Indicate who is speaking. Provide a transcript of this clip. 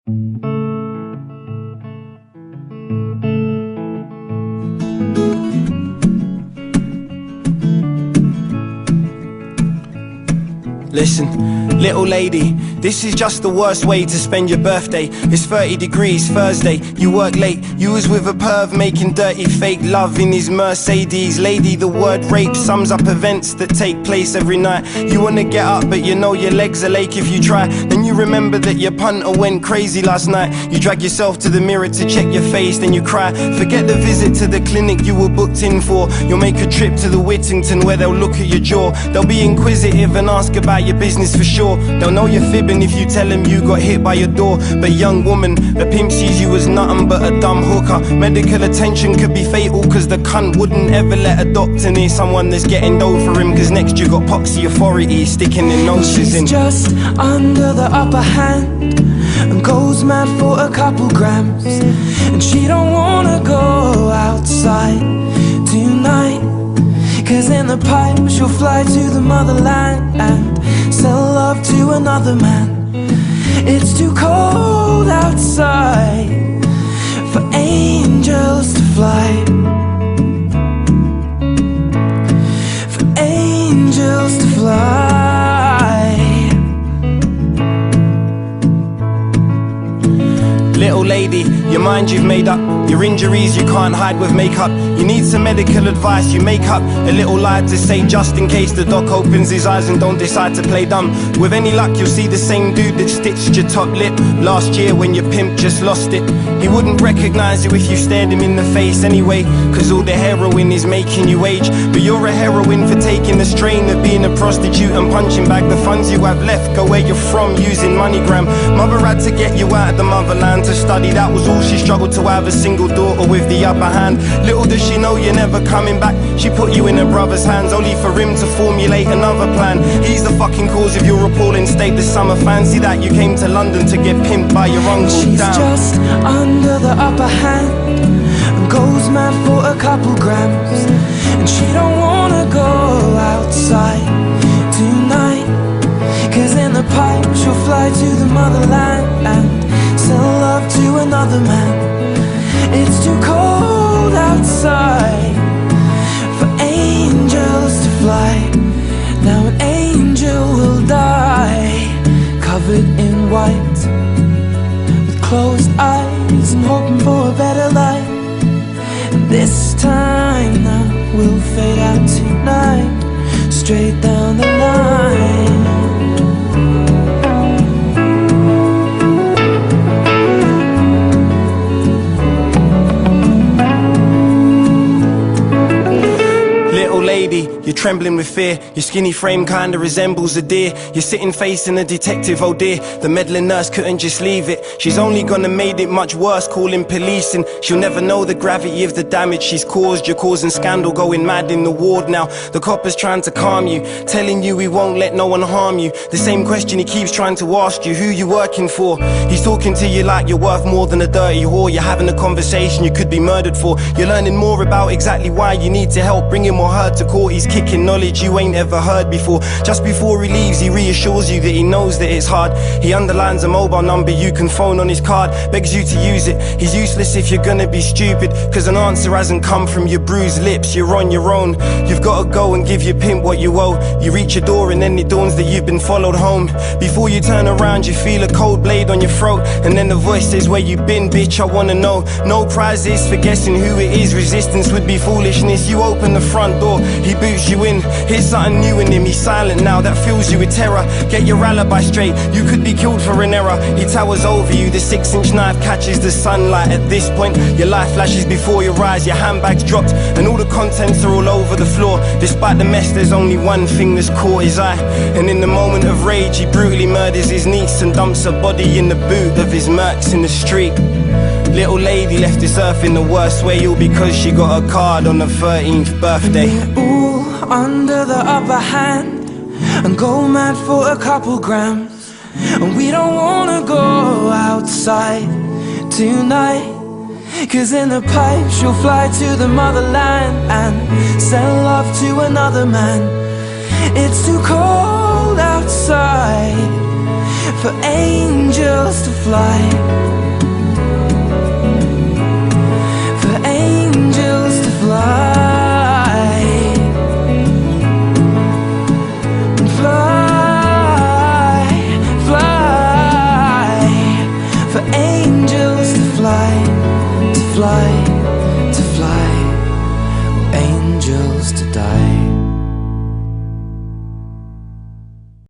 Speaker 1: Listen, little lady, this is just the worst way to spend your birthday. It's 30 degrees, Thursday, you work late. You was with a perv making dirty fake love in his Mercedes. Lady, the word rape sums up events that take place every night. You wanna get up, but you know your legs are lake if you try. Then you remember that your punter went crazy last night. You drag yourself to the mirror to check your face, then you cry. Forget the visit to the clinic you were booked in for. You'll make a trip to the Whittington where they'll look at your jaw. They'll be inquisitive and ask about your business for sure. They'll know you're fibbing if you tell them you got hit by your door. But young woman, the pimp sees you as nothing but a dumb hooker. Medical attention could be fatal, cause the cunt wouldn't ever let a doctor near someone that's getting dough for him. Cause next you got poxy authority sticking their noses in.
Speaker 2: She's just under the upper hand and goes mad for a couple grams. And she don't wanna go outside tonight, cause in the pipe she'll fly to the motherland and sell love to another man. It's too cold outside for angels to fly, for angels to fly.
Speaker 1: Little lady, your mind you've made up. Your injuries you can't hide with makeup. You need some medical advice, you make up a little lie to say just in case the doc opens his eyes and don't decide to play dumb. With any luck you'll see the same dude that stitched your top lip last year when your pimp just lost it. He wouldn't recognize you if you stared him in the face anyway, cause all the heroin is making you age. But you're a heroine for taking the strain of being a prostitute and punching back the funds you have left. Go where you're from using MoneyGram. Mother had to get you out of the motherland to study, that was all. She struggled to have a single daughter with the upper hand. Little does she know you're never coming back. She put you in her brother's hands only for him to formulate another plan. He's the fucking cause of your appalling state this summer. Fancy that you came to London to get pimped by your uncle.
Speaker 2: She's just under the upper hand and goes mad for a couple grams. And she don't wanna go outside tonight, cause in the pipe she'll fly to the motherland and sell love to another man. It's too cold outside for angels to fly. Now an angel will die, covered in white, with closed eyes and hoping for a better life. And this time now we'll fade out tonight, straight down the line.
Speaker 1: Lady, you're trembling with fear. Your skinny frame kinda resembles a deer. You're sitting facing a detective, oh dear. The meddling nurse couldn't just leave it. She's only gonna made it much worse, calling police, and she'll never know the gravity of the damage she's caused. You're causing scandal, going mad in the ward now. The copper's trying to calm you, telling you he won't let no one harm you. The same question he keeps trying to ask you, who you working for? He's talking to you like you're worth more than a dirty whore. You're having a conversation you could be murdered for. You're learning more about exactly why you need to help bring him or her to court. He's kicking knowledge you ain't ever heard before. Just before he leaves he reassures you that he knows that it's hard. He underlines a mobile number you can phone on his card, begs you to use it. He's useless if you're gonna be stupid, cause an answer hasn't come from your bruised lips. You're on your own, you've gotta go and give your pimp what you owe. You reach your door and then it dawns that you've been followed home. Before you turn around you feel a cold blade on your throat, and then the voice says, where you been bitch, I wanna know. No prizes for guessing who it is, resistance would be foolishness. You open the front door, he boots you in. Here's something new in him, he's silent now, that fills you with terror. Get your alibi straight, you could be killed for an error. He towers over you, the 6-inch knife catches the sunlight. At this point, your life flashes before your eyes. Your handbag's dropped and all the contents are all over the floor. Despite the mess, there's only one thing that's caught his eye, and in the moment of rage he brutally murders his niece and dumps her body in the boot of his Mercs in the street. Little lady left this earth in the worst way, all because she got a card on her 13th birthday.
Speaker 2: All under the upper hand and go mad for a couple grams. And we don't wanna go outside tonight, cause in the pipe she'll fly to the motherland and sell love to another man. It's too cold outside for angels to fly. fly, angels to die.